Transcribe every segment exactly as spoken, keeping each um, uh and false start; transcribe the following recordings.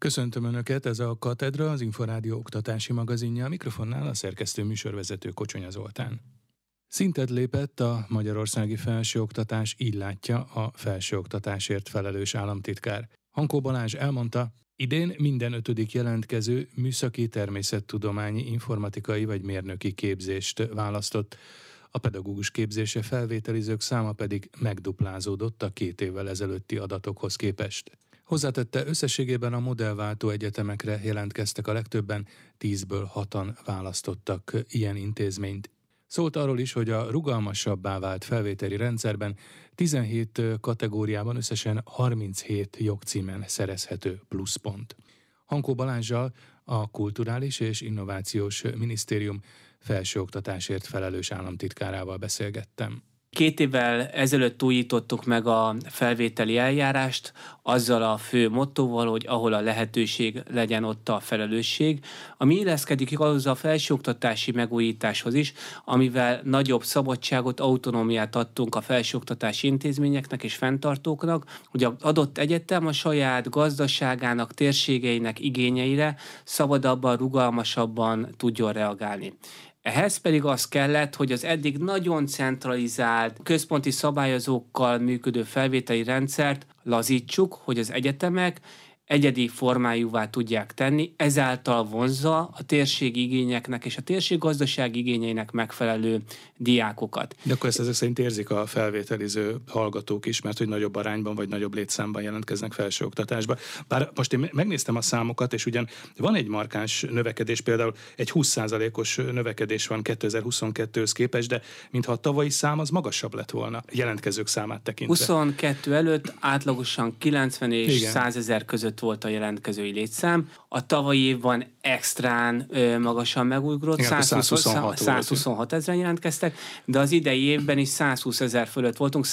Köszöntöm Önöket, ez a Katedra, az Inforádió oktatási magazinja, a mikrofonnál a szerkesztő műsorvezető Kocsonya Zoltán. Szintet lépett a magyarországi felsőoktatás, így látja a felsőoktatásért felelős államtitkár. Hankó Balázs elmondta, idén minden ötödik jelentkező műszaki, természettudományi, informatikai vagy mérnöki képzést választott. A pedagógus képzése felvételizők száma pedig megduplázódott a két évvel ezelőtti adatokhoz képest. Hozzátette, összességében a modellváltó egyetemekre jelentkeztek a legtöbben, tízből hatan választottak ilyen intézményt. Szólt arról is, hogy a rugalmasabbá vált felvételi rendszerben tizenhét kategóriában összesen harminchét jogcímen szerezhető pluszpont. Hankó Balázssal, a Kulturális és Innovációs Minisztérium felsőoktatásért felelős államtitkárával beszélgettem. Két évvel ezelőtt újítottuk meg a felvételi eljárást, azzal a fő mottóval, hogy ahol a lehetőség, legyen ott a felelősség, ami illeszkedik ahhoz a felsőoktatási megújításhoz is, amivel nagyobb szabadságot, autonómiát adtunk a felsőoktatási intézményeknek és fenntartóknak, hogy az adott egyetem a saját gazdaságának, térségeinek igényeire szabadabban, rugalmasabban tudjon reagálni. Ehhez pedig az kellett, hogy az eddig nagyon centralizált, központi szabályozókkal működő felvételi rendszert lazítsuk, hogy az egyetemek egyedi formájúvá tudják tenni, ezáltal vonzza a térség igényeknek és a térség gazdaság igényeinek megfelelő diákokat. De akkor ezt ezek szerint érzik a felvételiző hallgatók is, mert hogy nagyobb arányban vagy nagyobb létszámban jelentkeznek felsőoktatásba. Bár most én megnéztem a számokat, és ugyan van egy markáns növekedés, például egy húsz százalékos növekedés van kétezer-huszonkettőhöz képest, de mintha a tavalyi szám az magasabb lett volna jelentkezők számát tekintve. huszonkettő előtt átlagosan kilencven és százezer között volt a jelentkezői létszám. A tavalyi évben extrán ö, magasan megugrott, Igen, százhuszonhat ezeren jelentkeztek, de az idei évben is százhúszezer fölött voltunk,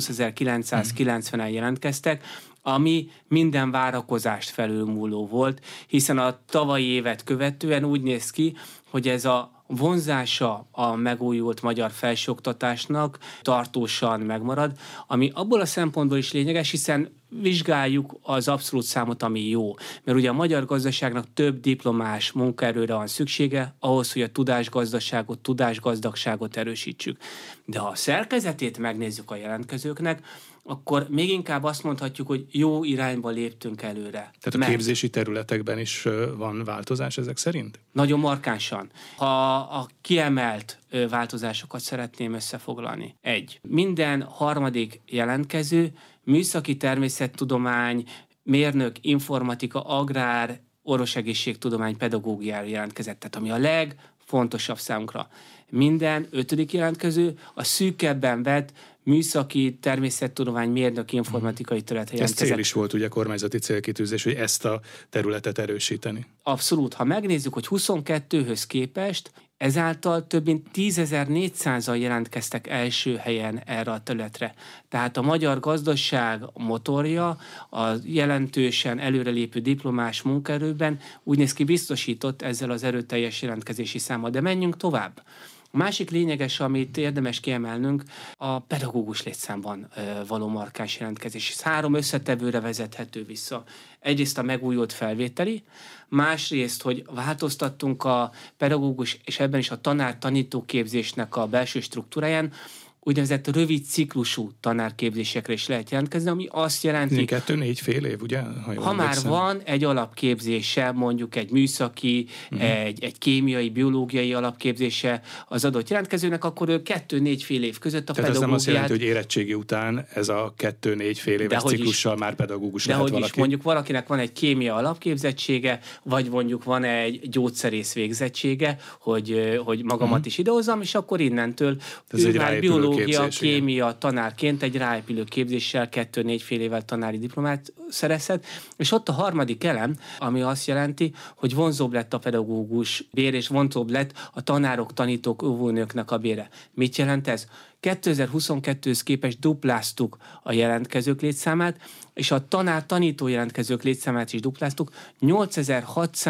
százhúszezer-kilencszázkilencvenen jelentkeztek, ami minden várakozást felülmúló volt, hiszen a tavalyi évet követően úgy néz ki, hogy ez a vonzása a megújult magyar felsőoktatásnak tartósan megmarad, ami abból a szempontból is lényeges, hiszen vizsgáljuk az abszolút számot, ami jó. Mert ugye a magyar gazdaságnak több diplomás munkaerőre van szüksége, ahhoz, hogy a tudásgazdaságot, tudásgazdagságot erősítsük. De ha a szerkezetét megnézzük a jelentkezőknek, akkor még inkább azt mondhatjuk, hogy jó irányba léptünk előre. Tehát a képzési területekben is van változás ezek szerint? Nagyon markánsan. Ha a kiemelt változásokat szeretném összefoglalni. Egy. Minden harmadik jelentkező műszaki, természettudomány, mérnök, informatika, agrár, orvosegészségtudomány, pedagógiára jelentkezett. Tehát ami a legfontosabb számunkra. Minden ötödik jelentkező a szűkebben vett műszaki, természettudomány, mérnök, informatikai területre jelentkezett. Ez cél is volt ugye kormányzati célkitűzés, hogy ezt a területet erősíteni. Abszolút. Ha megnézzük, hogy huszonkettőhöz képest ezáltal több mint tízezer-négyszázan jelentkeztek első helyen erre a területre. Tehát a magyar gazdaság motorja a jelentősen előrelépő diplomás munkaerőben úgy néz ki biztosított ezzel az erőteljes jelentkezési számmal. De menjünk tovább. A másik lényeges, amit érdemes kiemelnünk, a pedagógus létszámban való markáns jelentkezés. Ez három összetevőre vezethető vissza. Egyrészt a megújult felvételi, másrészt, hogy változtattunk a pedagógus és ebben is a tanár-tanító képzésnek a belső struktúráján, úgynevezett rövid ciklusú tanárképzésekre is lehet jelentkezni, ami azt jelenti... Kettő-négy fél év, ugye? Ha, ha már van egy alapképzése, mondjuk egy műszaki, uh-huh. egy, egy kémiai, biológiai alapképzése az adott jelentkezőnek, akkor ő kettő-négy fél év között a Tehát pedagógiát... Tehát ez nem azt jelenti, hogy érettségi után ez a kettő-négy fél éves ciklussal is, már pedagógus de lehet hogy valaki. Is, mondjuk valakinek van egy kémia alapképzettsége, vagy mondjuk van egy gyógyszerész végzettsége, hogy, hogy magamat uh-huh. is idehozzam, és akkor innentől ez ő már biológia, képzés, kémia igen. tanárként egy ráépülő képzéssel kettő-négy fél évvel tanári diplomát szerezhet, és ott a harmadik elem, ami azt jelenti, hogy vonzóbb lett a pedagógus bér, és vonzóbb lett a tanárok, tanítók, óvónőknek a bére. Mit jelent ez? kétezer-huszonkettőhöz képest dupláztuk a jelentkezők létszámát, és a tanár-tanító jelentkezők létszámát is dupláztuk, nyolcezer-hatszáz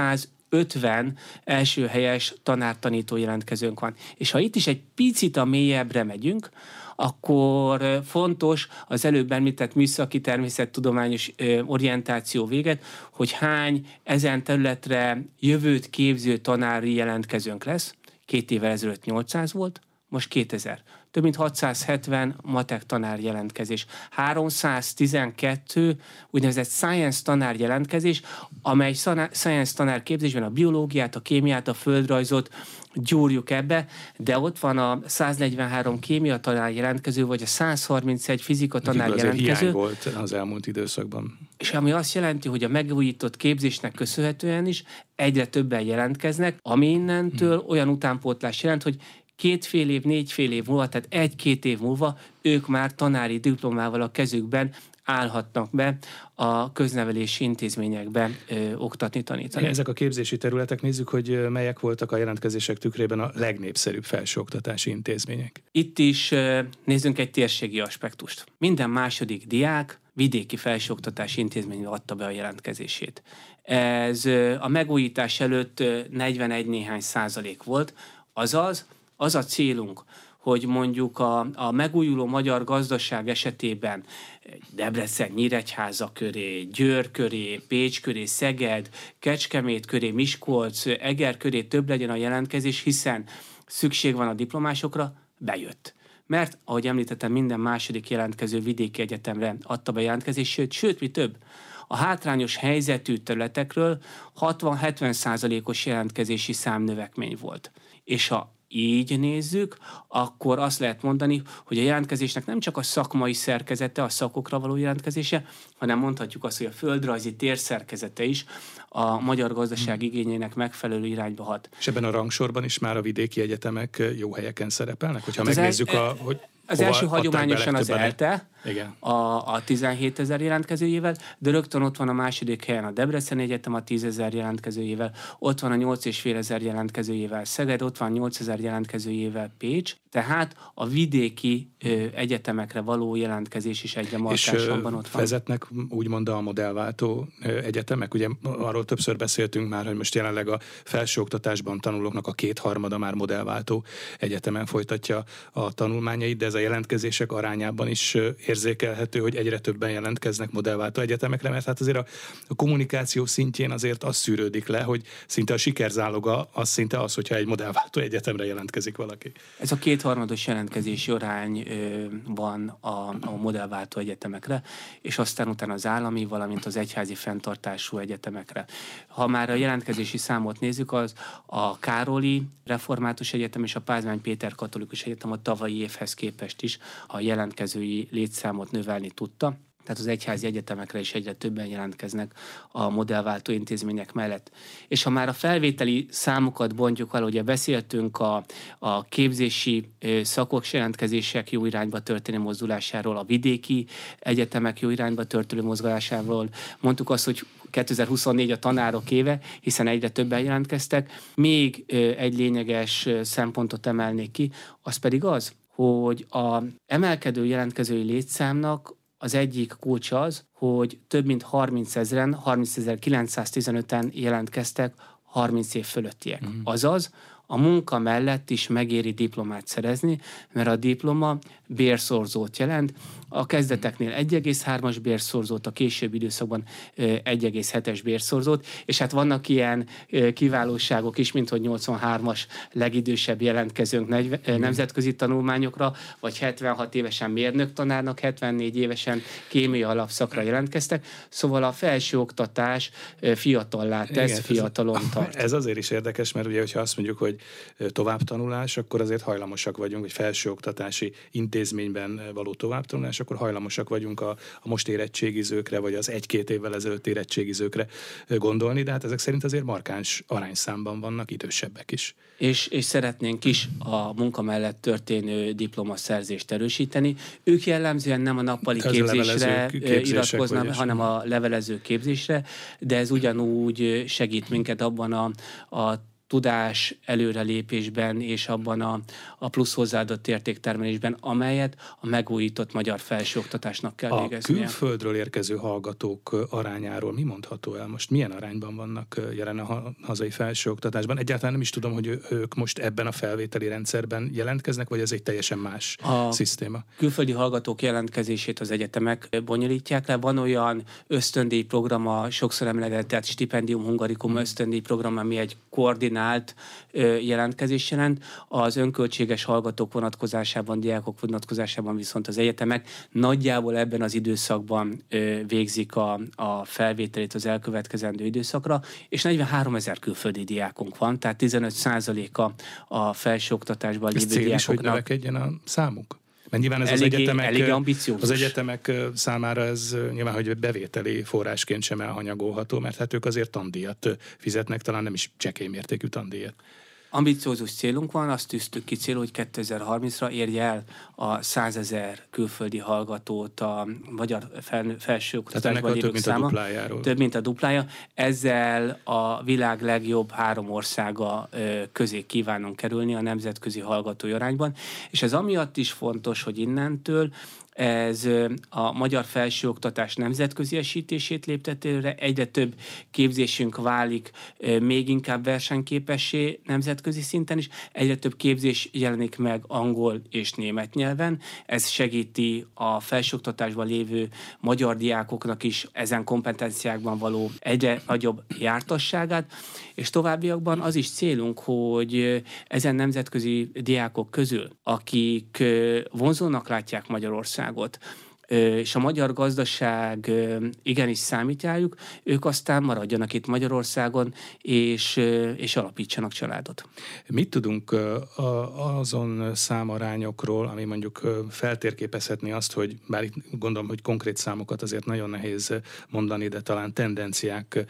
ötven első helyes tanártanító jelentkezőnk van. És ha itt is egy picit a mélyebbre megyünk, akkor fontos az előbb említett műszaki természettudományos orientáció véget, hogy hány ezen területre jövőt képző tanári jelentkezőnk lesz. Két évvel ezelőtt nyolcszáz volt, most kétezer. Több mint hatszázhetven matek tanár jelentkezés. háromszáztizenkettő úgynevezett science tanár jelentkezés, amely science tanár képzésben a biológiát, a kémiát, a földrajzot gyúrjuk ebbe, de ott van a száznegyvenhárom kémia tanár jelentkező, vagy a százharmincegy fizika tanár jelentkező. Hiány volt az elmúlt időszakban. És ami azt jelenti, hogy a megújított képzésnek köszönhetően is egyre többen jelentkeznek, ami innentől hmm. olyan utánpótlás jelent, hogy két fél év, négy fél év múlva, tehát egy-két év múlva ők már tanári diplomával a kezükben állhatnak be a köznevelési intézményekbe ö, oktatni, tanítani. Ezek a képzési területek, nézzük, hogy melyek voltak a jelentkezések tükrében a legnépszerűbb felsőoktatási intézmények. Itt is ö, nézzünk egy térségi aspektust. Minden második diák vidéki felsőoktatási intézménybe adta be a jelentkezését. Ez ö, a megújítás előtt ö, negyvenegy néhány százalék volt, azaz az a célunk, hogy mondjuk a, a megújuló magyar gazdaság esetében Debrecen, Nyíregyháza köré, Győr köré, Pécs köré, Szeged, Kecskemét köré, Miskolc, Eger köré több legyen a jelentkezés, hiszen szükség van a diplomásokra, bejött. Mert, ahogy említettem, minden második jelentkező vidéki egyetemre adta be jelentkezést, sőt, sőt, mi több, a hátrányos helyzetű területekről hatvan-hetven százalékos jelentkezési számnövekmény volt. És ha így nézzük, akkor azt lehet mondani, hogy a jelentkezésnek nem csak a szakmai szerkezete, a szakokra való jelentkezése, hanem mondhatjuk azt, hogy a földrajzi térszerkezete is a magyar gazdaság igényének megfelelő irányba hat. És ebben a rangsorban is már a vidéki egyetemek jó helyeken szerepelnek? Hogyha hát megnézzük, el, a, hogy az első hagyományosan az ELTE, igen. a, a tizenhétezer jelentkezőjével, de rögtön ott van a második helyen a Debreceni Egyetem a tízezer jelentkezőjével, ott van a nyolc és fél ezer jelentkezőjével Szeged, ott van nyolcezer jelentkezőjével Pécs, tehát a vidéki ö, egyetemekre való jelentkezés is egyre markánsabban ott van. Vezetnek úgymond a modellváltó ö, egyetemek? Ugye arról többször beszéltünk már, hogy most jelenleg a felsőoktatásban tanulóknak a kétharmada már modellváltó egyetemen folytatja a tanulmányait, de ez a jelentkezések arányában is érzékelhető, hogy egyre többen jelentkeznek modellváltó egyetemekre, mert hát azért a, a kommunikáció szintjén azért az szűrődik le, hogy szinte a sikerzáloga az szinte az, hogyha egy modellváltó egyetemre jelentkezik valaki. Ez a kétharmados jelentkezési arány ö, van a, a modellváltó egyetemekre, és aztán utána az állami, valamint az egyházi fenntartású egyetemekre. Ha már a jelentkezési számot nézzük, az a Károli Református Egyetem és a Pázmány Péter Katolikus Egyetem a tavalyi évhez képest is a jelentkezői létszámot növelni tudta. Tehát az egyházi egyetemekre is egyre többen jelentkeznek a modellváltó intézmények mellett. És ha már a felvételi számokat bontjuk el, ugye beszéltünk a, a képzési szakok jelentkezések jó irányba történő mozdulásáról, a vidéki egyetemek jó irányba történő mozdulásáról, mondtuk azt, hogy kétezer-huszonnégy a tanárok éve, hiszen egyre többen jelentkeztek. Még egy lényeges szempontot emelnék ki, az pedig az, hogy a emelkedő jelentkezői létszámnak az egyik kulcsa az, hogy több mint harmincezren, harmincezer-kilencszáztizenöten jelentkeztek harminc év fölöttiek. Mm. Azaz, a munka mellett is megéri diplomát szerezni, mert a diploma bérszorzót jelent. A kezdeteknél egy egész hármas bérszorzót, a későbbi időszakban egy egész hetes bérszorzót, és hát vannak ilyen kiválóságok is, mint hogy nyolcvanhármas legidősebb jelentkezőnk nemzetközi tanulmányokra, vagy hetvenhat évesen mérnöktanárnak, hetvennégy évesen kémia alapszakra jelentkeztek. Szóval a felsőoktatás fiatallá tesz, igen, fiatalon tart. Ez azért is érdekes, mert ugye, hogyha azt mondjuk, hogy továbbtanulás, akkor azért hajlamosak vagyunk, hogy felsőoktatási intézményben való továbbtanulás, akkor hajlamosak vagyunk a, a most érettségizőkre, vagy az egy-két évvel ezelőtt érettségizőkre gondolni, de hát ezek szerint azért markáns arányszámban vannak idősebbek is. És, és szeretnénk is a munka mellett történő diplomaszerzést erősíteni. Ők jellemzően nem a nappali ez képzésre iratkoznak, hanem a levelező képzésre, de ez ugyanúgy segít minket abban a, a tudás előrelépésben és abban a, a plusz hozzáadott értéktermelésben, amelyet a megújított magyar felsőoktatásnak kell a végeznie. A külföldről érkező hallgatók arányáról mi mondható el most? Milyen arányban vannak jelen a hazai felsőoktatásban? Egyáltalán nem is tudom, hogy ők most ebben a felvételi rendszerben jelentkeznek, vagy ez egy teljesen más a szisztéma? Külföldi hallgatók jelentkezését az egyetemek bonyolítják le. Van olyan ösztöndíj program, a sokszor emlegetett Stipendium Hungarikum ösztöndíj program, ami egy koordinált jelentkezés jelent. Az önköltséges hallgatók vonatkozásában, diákok vonatkozásában viszont az egyetemek nagyjából ebben az időszakban végzik a, a felvételét az elkövetkezendő időszakra, és negyvenháromezer külföldi diákunk van, tehát tizenöt százaléka a felsőoktatásban lévő diákoknak. Ez cél is, hogy növekedjen a számuk? Mert nyilván ez eléggé, az egyetemek, eléggé ambiciózus. Az egyetemek számára ez nyilván, hogy bevételi forrásként sem elhanyagolható, mert hát ők azért tandíjat fizetnek, talán nem is csekély mértékű tandíjat. Ambiciózus célunk van, azt tűztük ki célul, hogy kétezer-harmincra érje el a százezer külföldi hallgatót a magyar fel, felsőoktatásban lévők száma. Több mint a duplájáról. Több mint a duplája. Ezzel a világ legjobb három országa közé kívánunk kerülni a nemzetközi hallgatói arányban, és ez amiatt is fontos, hogy innentől ez a magyar felsőoktatás nemzetköziesítését lépteti előre, egyre több képzésünk válik még inkább versenyképessé nemzetközi szinten is, egyre több képzés jelenik meg angol és német nyelven, ez segíti a felsőoktatásban lévő magyar diákoknak is ezen kompetenciákban való egyre nagyobb jártasságát, és továbbiakban az is célunk, hogy ezen nemzetközi diákok közül, akik vonzónak látják Magyarországot, és a magyar gazdaság igenis számít rájuk, ők aztán maradjanak itt Magyarországon, és, és alapítsanak családot. Mit tudunk azon számarányokról, ami mondjuk feltérképezhetné azt, hogy bár itt gondolom, hogy konkrét számokat azért nagyon nehéz mondani, de talán tendenciák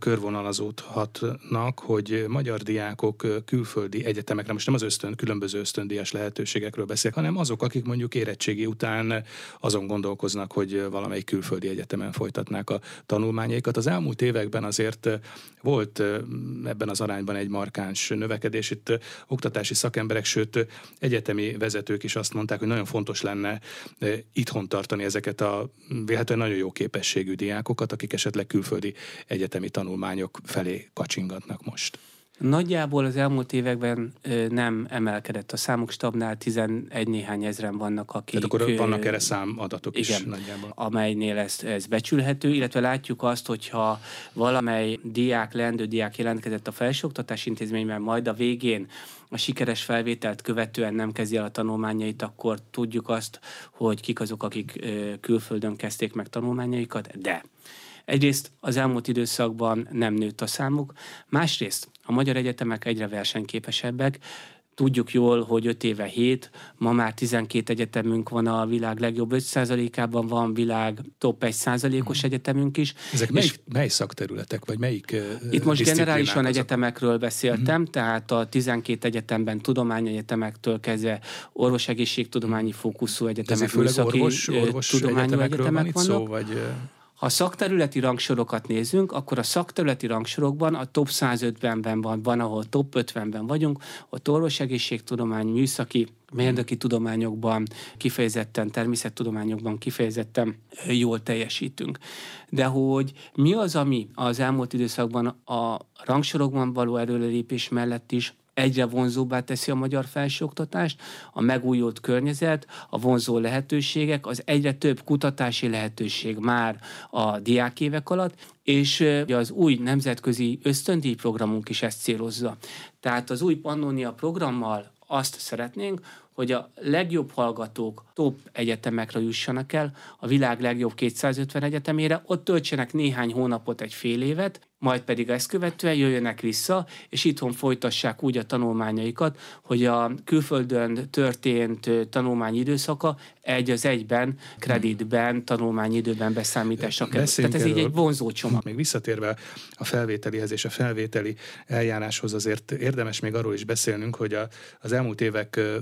körvonalazódhatnak, hogy magyar diákok külföldi egyetemekre, most nem az ösztön, különböző ösztöndíjas lehetőségekről beszélek, hanem azok, akik mondjuk érettségi után azon gondolkoznak, hogy valamelyik külföldi egyetemen folytatnák a tanulmányaikat. Az elmúlt években azért volt ebben az arányban egy markáns növekedés. Itt oktatási szakemberek, sőt egyetemi vezetők is azt mondták, hogy nagyon fontos lenne itthon tartani ezeket a véletlenül nagyon jó képességű diákokat, akik esetleg külföldi egyetemi tanulmányok felé kacsingatnak most. Nagyjából az elmúlt években ö, nem emelkedett a számuk, stagnál, tizenegy néhány ezren vannak, akik... Tehát akkor vannak erre számadatok igen, is nagyjából. Amelynél ez, ez becsülhető, illetve látjuk azt, hogyha valamely diák, leendő diák jelentkezett a felsőoktatási intézményben, majd a végén a sikeres felvételt követően nem kezdi el a tanulmányait, akkor tudjuk azt, hogy kik azok, akik ö, külföldön kezdték meg tanulmányaikat, de... Egyrészt az elmúlt időszakban nem nőtt a számuk, másrészt a magyar egyetemek egyre versenyképesebbek. Tudjuk jól, hogy öt éve hét, ma már tizenkét egyetemünk van a világ legjobb öt százalékában, van világ top egy százalékos egyetemünk is. Ezek mely, mely szakterületek, vagy melyik Itt most generálisan egyetemekről beszéltem, uh-huh. tehát a tizenkét egyetemben tudományegyetemektől kezdve orvos-egészségtudományi fókuszú egyetemek, műszaki orvos, orvos tudományú egyetemek vannak. Szó, vagy... Ha szakterületi rangsorokat nézünk, akkor a szakterületi rangsorokban a top százötvenben van, van, ahol top ötvenben vagyunk, ott orvosegészségtudomány, műszaki, mérnöki tudományokban, kifejezetten, természettudományokban kifejezetten jól teljesítünk. De hogy mi az, ami az elmúlt időszakban a rangsorokban való előrelépés mellett is egyre vonzóbbá teszi a magyar felsőoktatást, a megújult környezet, a vonzó lehetőségek, az egyre több kutatási lehetőség már a diákévek alatt, és az új nemzetközi ösztöndíj programunk is ezt célozza. Tehát az új Pannonia programmal azt szeretnénk, hogy a legjobb hallgatók top egyetemekre jussanak el, a világ legjobb kétszázötven egyetemére, ott töltsenek néhány hónapot, egy fél évet, majd pedig ezt követően jöjjönek vissza, és itthon folytassák úgy a tanulmányaikat, hogy a külföldön történt tanulmányi időszaka egy az egyben, kreditben, tanulmányi időben beszámításra kerül. Tehát ez így egy vonzó csomag. Még visszatérve a felvételihez és a felvételi eljáráshoz azért érdemes még arról is beszélnünk, hogy a, az elmúlt évek során is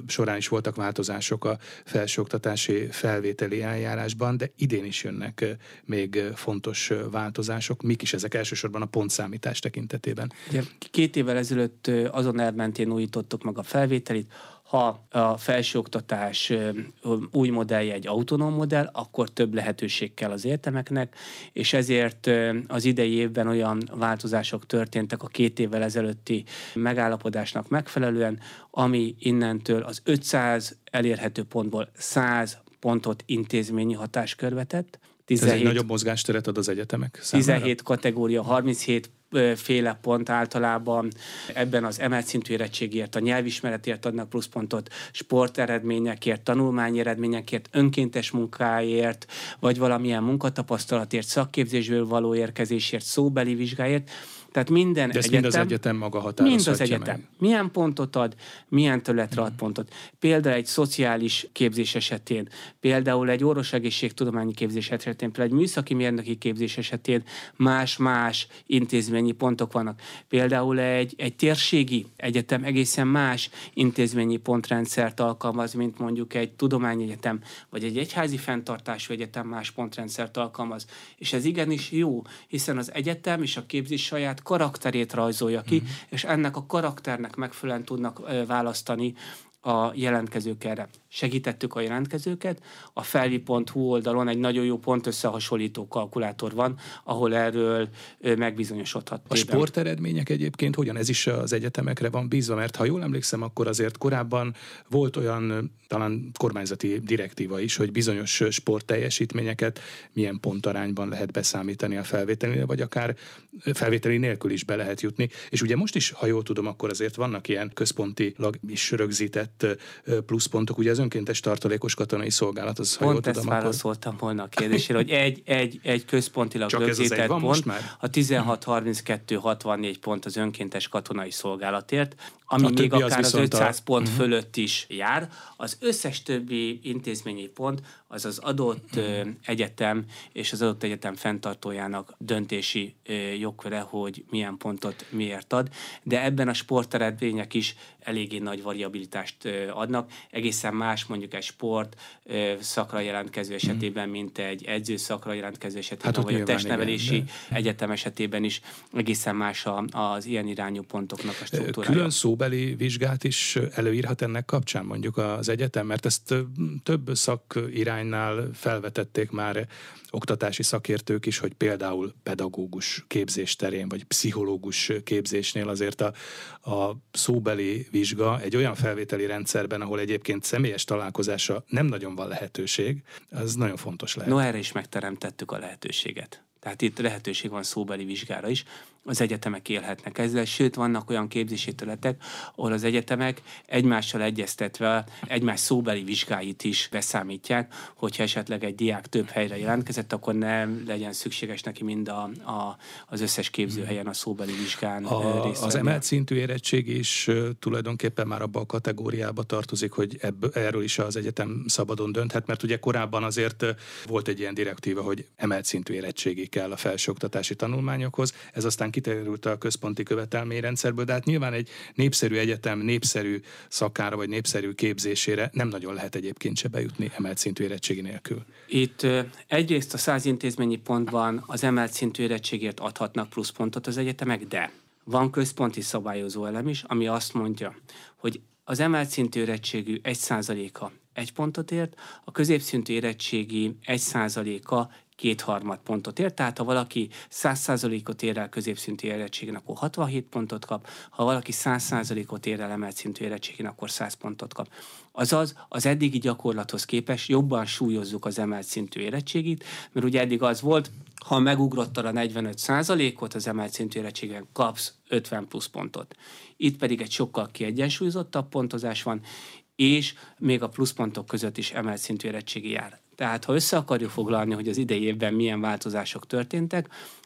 is voltak változások a felsőoktatási felvételi eljárásban, de idén is jönnek még fontos változások. Mik is ezek elsősorban a pontszámítás tekintetében? Ugye, két évvel ezelőtt azon elmentén újítottuk meg a felvételit. Ha a felsőoktatás új modellje egy autonóm modell, akkor több lehetőség kell az egyetemeknek, és ezért az idei évben olyan változások történtek a két évvel ezelőtti megállapodásnak megfelelően, ami innentől az ötszáz elérhető pontból száz pontot intézményi hatáskörbe tett. tizenhét, ez egy nagyobb mozgásteret ad az egyetemek számára? tizenhét kategória, harminchét féle pont általában. Ebben az emelt szintű érettségért, a nyelvismeretért adnak pluszpontot, sporteredményekért, tanulmányi eredményekért, önkéntes munkáért, vagy valamilyen munkatapasztalatért, szakképzésből való érkezésért, szóbeli vizsgáért. Tehát minden De ezt egyetem, mind az egyetem maga határozhatja mind az egyetem. meg. Milyen pontot ad, milyen területre ad pontot. Például egy szociális képzés esetén, például egy orvosegészségtudományi képzés esetén, például egy műszaki mérnöki képzés esetén más-más intézményi pontok vannak. Például egy, egy térségi egyetem egészen más intézményi pontrendszert alkalmaz, mint mondjuk egy tudományegyetem, vagy egy egyházi fenntartású egyetem más pontrendszert alkalmaz. És ez igenis jó, hiszen az egyetem és a képzés saját karakterét rajzolja ki, uh-huh. és ennek a karakternek megfelelően tudnak ö, választani a jelentkezők erre. Segítettük a jelentkezőket, a felvi pont hu oldalon egy nagyon jó pontösszehasonlító kalkulátor van, ahol erről ö, megbizonyosodhat. A sporteredmények egyébként hogyan? Ez is az egyetemekre van bízva, mert ha jól emlékszem, akkor azért korábban volt olyan talán kormányzati direktíva is, hogy bizonyos sportteljesítményeket milyen pontarányban lehet beszámítani a felvételére, vagy akár felvételi nélkül is be lehet jutni. És ugye most is, ha jól tudom, akkor azért vannak ilyen központilag is rögzített pluszpontok, ugye az önkéntes tartalékos katonai szolgálat, az, ha Pont jól tudom, ezt akkor... válaszoltam volna a kérdésére, hogy egy, egy, egy központilag csak rögzített pont, most már? A tizenhat harminckettő hatvannégy pont az önkéntes katonai szolgálatért, ami a még akár az, az ötszáz a... pont uh-huh. fölött is jár. Az összes többi intézményi pont az az adott uh-huh. egyetem és az adott egyetem fenntartójának döntési jogköre, hogy milyen pontot miért ad, de ebben a sporteredmények is eléggé nagy variabilitást adnak. Egészen más mondjuk egy sport szakra jelentkező esetében, mint egy edzőszakra jelentkező esetében, hát vagy a testnevelési igen, de... egyetem esetében is egészen más az ilyen irányú pontoknak a struktúrája. Külön szóbeli vizsgát is előírhat ennek kapcsán mondjuk az egyetem, mert ezt több szakiránynál felvetették már oktatási szakértők is, hogy például pedagógus képzés terén, vagy pszichológus képzésnél azért a, a szóbeli vizsga egy olyan felvételi rendszerben, ahol egyébként személyes találkozásra nem nagyon van lehetőség, az nagyon fontos lehet. No, erre is megteremtettük a lehetőséget. Tehát itt lehetőség van szóbeli vizsgára is. Az egyetemek élhetnek ezzel, sőt vannak olyan képzési területek, ahol az egyetemek egymással egyeztetve egymás szóbeli vizsgáit is beszámítják, hogyha esetleg egy diák több helyre jelentkezett, akkor nem legyen szükséges neki mind a, a, az összes képzőhelyen a szóbeli vizsgán a, részt Az emelt szintű érettség is tulajdonképpen már abba a kategóriába tartozik, hogy ebből, erről is az egyetem szabadon dönthet, mert ugye korábban azért volt egy ilyen direktíva, hogy emelt szintű érettségi kell a felsőoktatási tanulmányokhoz. Ez aztán kiterült a központi követelményrendszerből, de hát nyilván egy népszerű egyetem, népszerű szakára vagy népszerű képzésére nem nagyon lehet egyébként se bejutni emelt szintű érettségi nélkül. Itt egyrészt a száz intézményi pontban az emelt szintű érettségért adhatnak pluszpontot az egyetemek, de van központi szabályozó elem is, ami azt mondja, hogy az emelt szintű érettségű egy százaléka egy pontot ért, a középszintű érettségi egy százaléka kétharmad pontot ér, tehát ha valaki száz százalékot ér el középszintű érettségén, akkor hatvanhét pontot kap, ha valaki száz százalékot ér el emelt szintű érettségén, akkor száz pontot kap. Azaz az eddigi gyakorlathoz képest jobban súlyozzuk az emelt szintű érettségit, mert ugye eddig az volt, ha megugrottad a negyvenöt százalékot az emelt szintű érettségen, kapsz ötven plusz pontot. Itt pedig egy sokkal kiegyensúlyozottabb pontozás van, és még a pluszpontok között is emelt szintű érettségi jár. Tehát ha össze akarjuk foglalni, hogy az idei évben milyen változások történtek,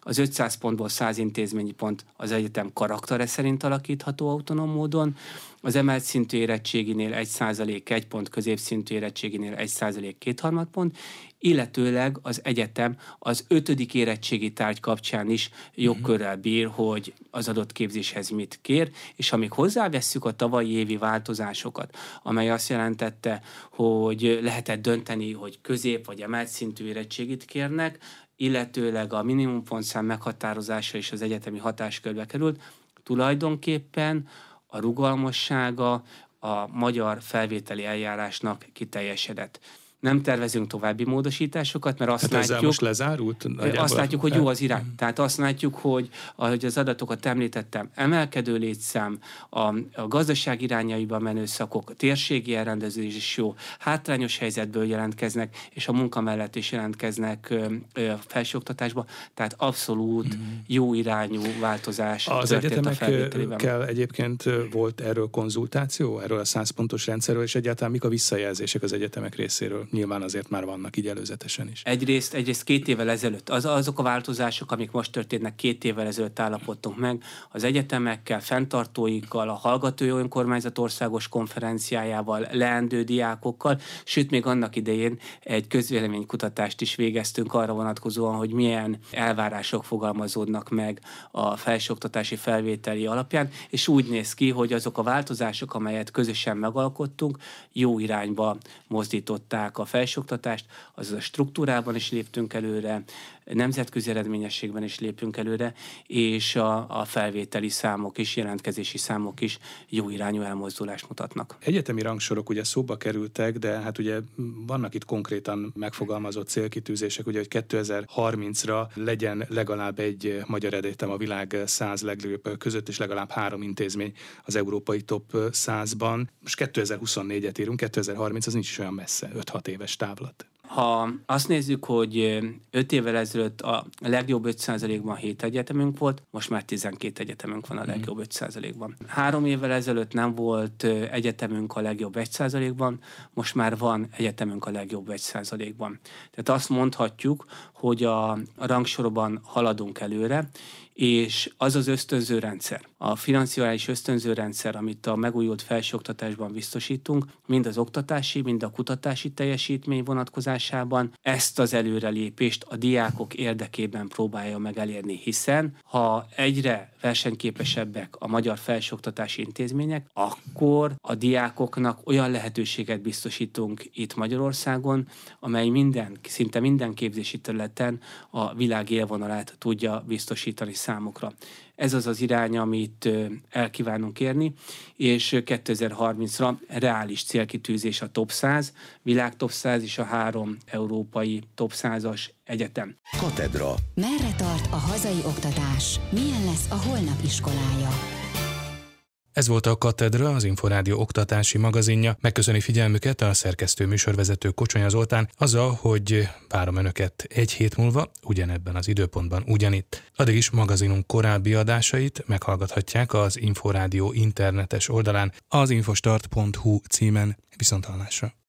az ötszáz pontból száz intézményi pont az egyetem karaktere szerint alakítható autonóm módon, az emelt szintű érettséginél egy százalék egy pont, középszintű érettséginél egy százalék kétharmad pont, illetőleg az egyetem az ötödik érettségi tárgy kapcsán is jogkörrel bír, hogy az adott képzéshez mit kér, és amíg hozzávesszük a tavalyi évi változásokat, amely azt jelentette, hogy lehetett dönteni, hogy közép vagy emelt szintű érettségit kérnek, illetőleg a minimumpontszám meghatározása is az egyetemi hatáskörbe került, tulajdonképpen a rugalmassága a magyar felvételi eljárásnak kiteljesedett. Nem tervezünk további módosításokat, mert azt hát látjuk, most lezárult, azt látjuk, hogy jó az irány. Tehát azt látjuk, hogy ahogy az adatokat említettem, emelkedő létszám, a, a gazdaság irányaiba menő szakok, a térségi elrendezés is jó, hátrányos helyzetből jelentkeznek, és a munka mellett is jelentkeznek ö, ö, felsőoktatásba, tehát abszolút mm. jó irányú változás az történt a felvételében. Az egyetemekkel egyébként volt erről konzultáció, erről a száz pontos rendszerről, és egyáltalán mik a visszajelzések az egyetemek részéről? Nyilván azért már vannak így előzetesen is. Egyrészt, egyrészt két évvel ezelőtt, az, azok a változások, amik most történnek, két évvel ezelőtt állapodtunk meg, az egyetemekkel, fenntartóikkal, a Hallgatói Önkormányzat országos konferenciájával, leendő diákokkal, sőt még annak idején egy közvéleménykutatást is végeztünk arra vonatkozóan, hogy milyen elvárások fogalmazódnak meg a felsőoktatási felvételi alapján, és úgy néz ki, hogy azok a változások, amelyet közösen megalkottunk, jó irányba mozdították a felsőoktatást, azaz a struktúrában is léptünk előre, nemzetközi eredményességben is lépünk előre, és a, a felvételi számok is, jelentkezési számok is jó irányú elmozdulást mutatnak. Egyetemi rangsorok ugye szóba kerültek, de hát ugye vannak itt konkrétan megfogalmazott célkitűzések, ugye, hogy kétezer-harmincra legyen legalább egy magyar egyetem a világ száz legjobb között, és legalább három intézmény az európai top százban. Most kétezer-huszonnégyet írunk, kétezer-harminc az nincs is olyan messze, öt-hat éves távlat. Ha azt nézzük, hogy öt évvel ezelőtt a legjobb öt százalékban hét egyetemünk volt, most már tizenkét egyetemünk van a legjobb öt százalékban. Három évvel ezelőtt nem volt egyetemünk a legjobb egy százalékban, most már van egyetemünk a legjobb egy százalékban. Tehát azt mondhatjuk, hogy a rangsorban haladunk előre, és az az ösztönző rendszer, a financiális ösztönző rendszer, amit a megújult felsőoktatásban biztosítunk, mind az oktatási, mind a kutatási teljesítmény vonatkozásában ezt az előrelépést a diákok érdekében próbálja meg elérni, hiszen ha egyre versenyképesebbek a magyar felsőoktatási intézmények, akkor a diákoknak olyan lehetőséget biztosítunk itt Magyarországon, amely minden, szinte minden képzési területen a világ élvonalát tudja biztosítani számukra. Ez az az irány, amit el kívánunk érni, és kétezer-harmincra reális célkitűzés a top száz, világ top száz és a három európai top százas egyetem. Katedra. Merre tart a hazai oktatás? Milyen lesz a holnap iskolája? Ez volt a Katedra, az Inforádió oktatási magazinja. Megköszöni figyelmüket a szerkesztő műsorvezető Kocsonya Zoltán azzal, hogy várom önöket egy hét múlva, ugyanebben az időpontban ugyanitt. Addig is magazinunk korábbi adásait meghallgathatják az Inforádió internetes oldalán, az infostart pont hu címen. Viszonthallásra.